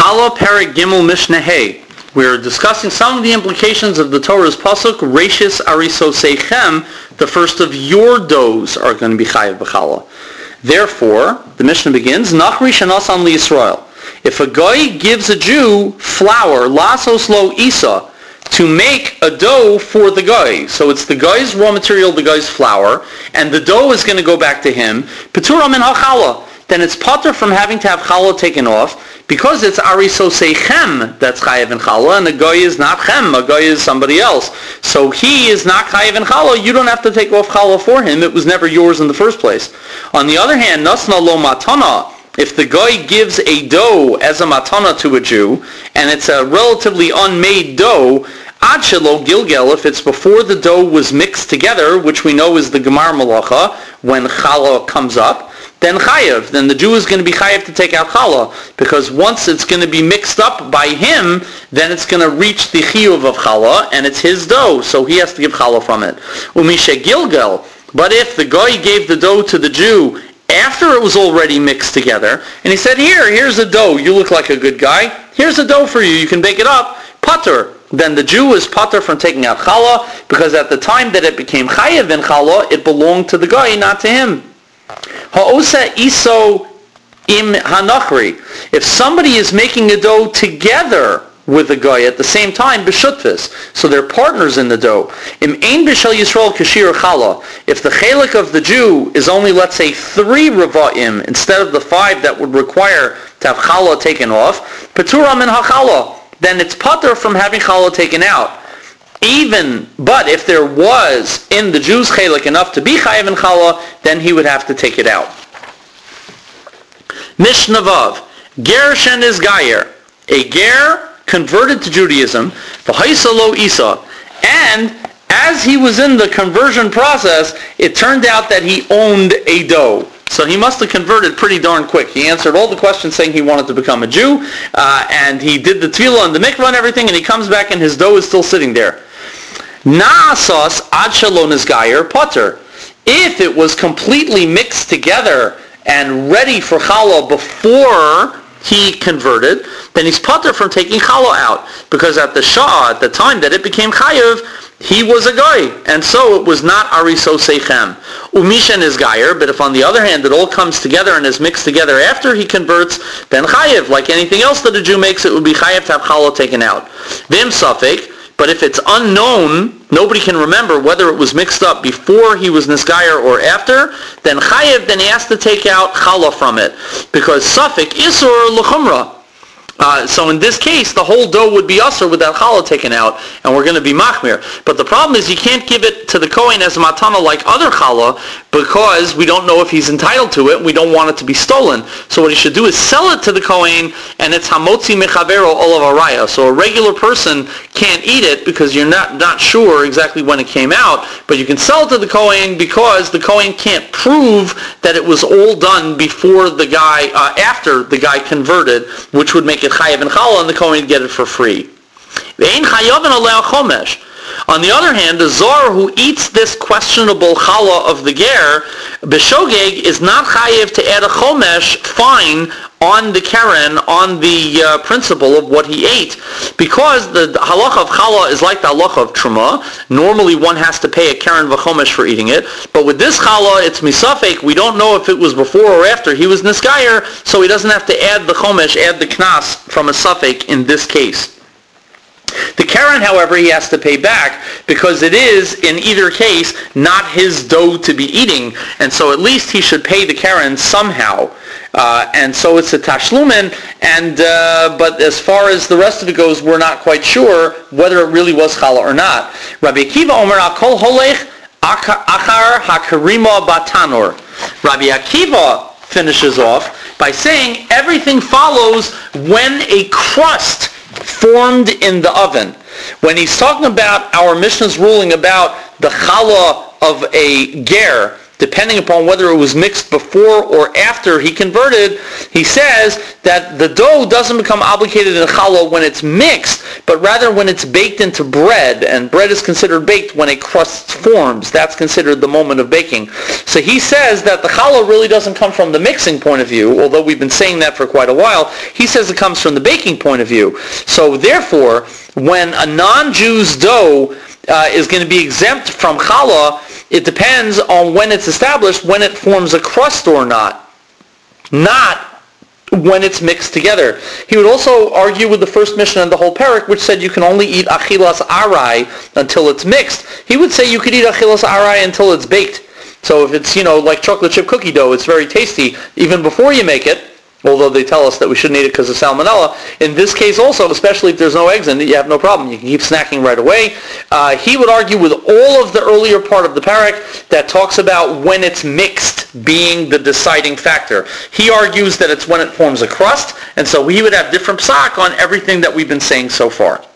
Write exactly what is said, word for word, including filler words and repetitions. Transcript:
Challah Perek Gimel Mishnah Hey. We're discussing some of the implications of the Torah's pasuk, Reishis Arisoseichem, the first of your does are going to be chayav b'challah. Therefore, the Mishnah begins, Nachri Shanasan li Yisrael. If a guy gives a Jew flour, lasos lo isa, to make a dough for the guy, so it's the guy's raw material, the guy's flour, and the dough is going to go back to him, Petura min ha-challah, then it's pater from having to have challah taken off, because it's arisosechem that's chayav in challah, and the guy is not chem, a guy is somebody else. So he is not chayav in challah, you don't have to take off challah for him, it was never yours in the first place. On the other hand, nasna lo matana, if the guy gives a dough as a matana to a Jew, and it's a relatively unmade dough, ad shelo gilgel, if it's before the dough was mixed together, which we know is the gemar malacha, when challah comes up, then chayav, then the Jew is going to be chayav to take out challah, because once it's going to be mixed up by him, then it's going to reach the chiyuv of challah, and it's his dough, so he has to give challah from it. Umishe gilgel, but if the guy gave the dough to the Jew after it was already mixed together, and he said, here, here's a dough, you look like a good guy, here's a dough for you, you can bake it up, pater, then the Jew is pater from taking out challah, because at the time that it became chayav in challah, it belonged to the guy, not to him. Ha'osa iso im hanachri. If somebody is making a dough together with the guy at the same time, b'shutvis, so they're partners in the dough. Im ein b'shel Yisrael kashir challah. If the chelik of the Jew is only, let's say, three reva'im instead of the five that would require to have challah taken off, petura min ha'challah, then it's pater from having challah taken out. Even, but if there was in the Jew's chelik enough to be chayav in challah, then he would have to take it out. Mishnah Vav, ger shen is gayer, a ger converted to Judaism, v'haisa lo isa, and as he was in the conversion process, it turned out that he owned a dough. So he must have converted pretty darn quick. He answered all the questions saying he wanted to become a Jew, uh, and he did the tefillah and the mikvah and everything, and he comes back and his dough is still sitting there. Na'asas ad shalon is gayer pater. If it was completely mixed together and ready for challah before he converted, then he's pater from taking challah out, because at the shah, at the time that it became chayav, he was a guy, and so it was not arisosechem. Umishan is gayer, but if on the other hand it all comes together and is mixed together after he converts, then chayav, like anything else that a Jew makes, it would be chayav to have challah taken out. Vim safek, but if it's unknown, nobody can remember whether it was mixed up before he was nisgayer or after, then chayav, then he has to take out challah from it, because safek isur l'chumra. Uh, so in this case, the whole dough would be usher with that challah taken out, and we're going to be machmir. But the problem is you can't give it to the kohen as a matana like other challah, because we don't know if he's entitled to it, and we don't want it to be stolen. So what he should do is sell it to the kohen, and it's hamotzi mechavero olav araya. So a regular person can't eat it because you're not, not sure exactly when it came out, but you can sell it to the kohen because the kohen can't prove that it was all done before the guy, uh, after the guy converted, which would make it chayav and challah, and the kohen would get it for free. On the other hand, the zor who eats this questionable challah of the ger, b'shogeg, is not chayav to add a chomesh fine on the keren, on the uh, principle of what he ate, because the halacha of challah is like the halacha of truma. Normally one has to pay a keren v'chomesh for eating it, but with this challah it's misafek. We don't know if it was before or after he was nisgayer, so he doesn't have to add the chomesh, add the knas from a safek in this case. The keren, however, he has to pay back, because it is, in either case, not his dough to be eating, and so at least he should pay the keren somehow. Uh, and so it's a tashlumin, and uh, but as far as the rest of it goes, we're not quite sure whether it really was challah or not. Rabbi Akiva Omer Akol Holech Achar Hakarima Batanor. Rabbi Akiva finishes off by saying everything follows when a crust formed in the oven. When he's talking about our Mishnah's ruling about the challah of a ger, depending upon whether it was mixed before or after he converted, he says that the dough doesn't become obligated in challah when it's mixed, but rather when it's baked into bread, and bread is considered baked when a crust forms. That's considered the moment of baking. So he says that the challah really doesn't come from the mixing point of view, although we've been saying that for quite a while. He says it comes from the baking point of view. So therefore, when a non-Jew's dough uh, is going to be exempt from challah, it depends on when it's established, when it forms a crust or not. Not when it's mixed together. He would also argue with the first Mishnah and the whole parak, which said you can only eat achilas arai until it's mixed. He would say you could eat achilas arai until it's baked. So if it's, you know, like chocolate chip cookie dough, it's very tasty even before you make it, although they tell us that we shouldn't eat it because of salmonella. In this case also, especially if there's no eggs in it, you have no problem. You can keep snacking right away. Uh, he would argue with all of the earlier part of the parak that talks about when it's mixed being the deciding factor. He argues that it's when it forms a crust, and so he would have different psak on everything that we've been saying so far.